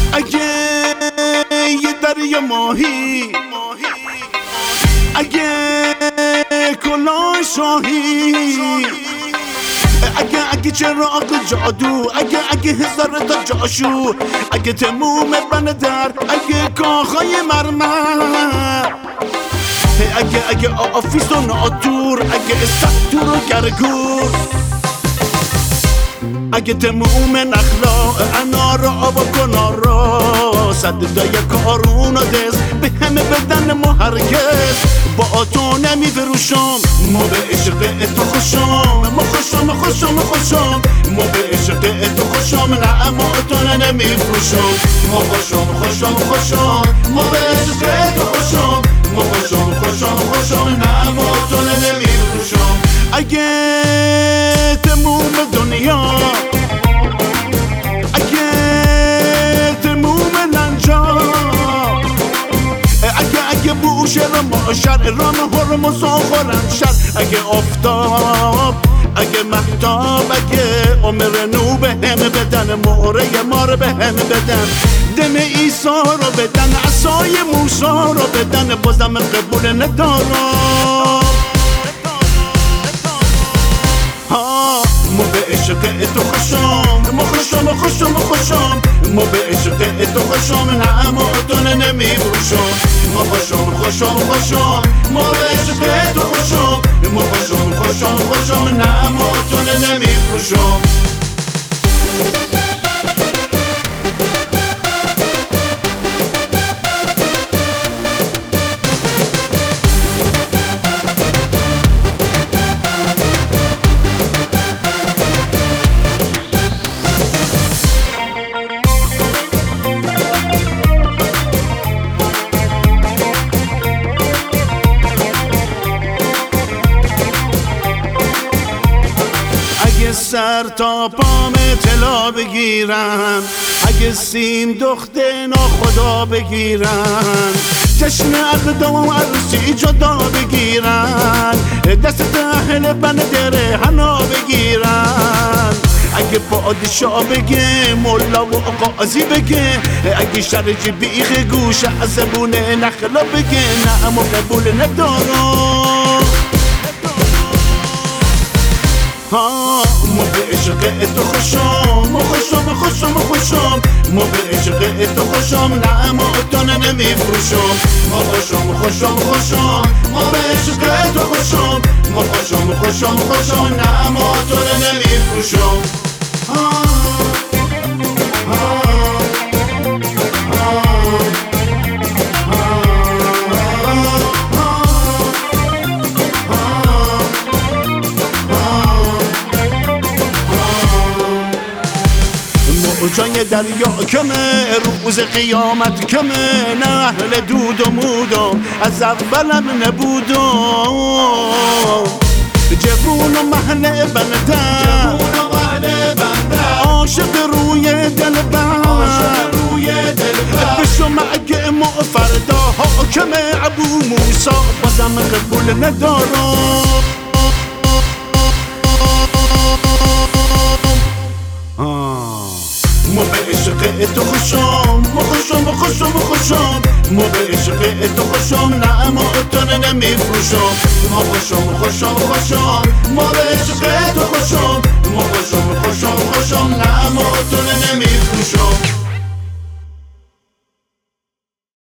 اگه یه دریا ماهی، اگه کلاه شاهی، اگه چراغ جادو، اگه هزار تا جاشو، اگه تموم بندر، اگه کاخای مرمر، اگه آفیس و ناتور، اگه استاتور و گرگور، اگه تموم نخلا انار آب و کنارا، صدای کارون و دست به همه بدن ما هرگز با تو نمی فروشم. ما به عشق تو خوشم، ما خوشم، ما به عشق تو خوشم، نه اما تو نمی فروشم. ما خوشم، ما به عشق تو خوشم، ما خوشم، نه اما تو نمی فروشم. اگه تموم دنیا، اگه تموم لنجا، اگه بوشه را ماشر رام هرمز و خورمشر، اگه آفتاب، اگه مهتاب، اگه عمر نو به هم بدن، مهره مار به هم بدن، دم ایسا رو بدن، عصای موسا رو بدن، بازم قبول ندارم. ما به عشق تو خوشم، ما خوشم، ما به عشق تو خوشم، نه اما تو نمی فروشم. ما خوشم، ما به عشق تو خوشم، ما خوشم، نه اما تو نمی فروشم. اگه سر تا پام طلا بگیرن، اگه سیم دخته ناخدا بگیرن، جشن اقدام و عروسی جدا بگیرن، دست اهل بندر حنا بگیرن، اگه پادشاه بگه، مولا و قاضی بگه، اگه شرج بیخ گوش از زبون نخلا بگه، نه اما قبول ندارم. ما به عشق تو خوشم، ما خوشم، ما به عشق تو خوشم، نه اما تو نمی فروشم. ما خوشم، ما به عشق تو خوشم، ما خوشم، نه اما تو نمی فروشم. موجای دریا کمه، روز قیامت کمه، نه اهل دود و مودم از اولم نبودم. جوون و محل بندم، عاشق روی دل بند، بشم اگه ما فردا حاکم ابو موسی، بازم قبول ندارم. ما به عشق تو خوشم، ما خوشم، ما به عشق تو خوشم، نه اما تو نمی فروشم. ما خوشم، ما به عشق تو خوشم، ما خوشم، نه اما تو نمی فروشم.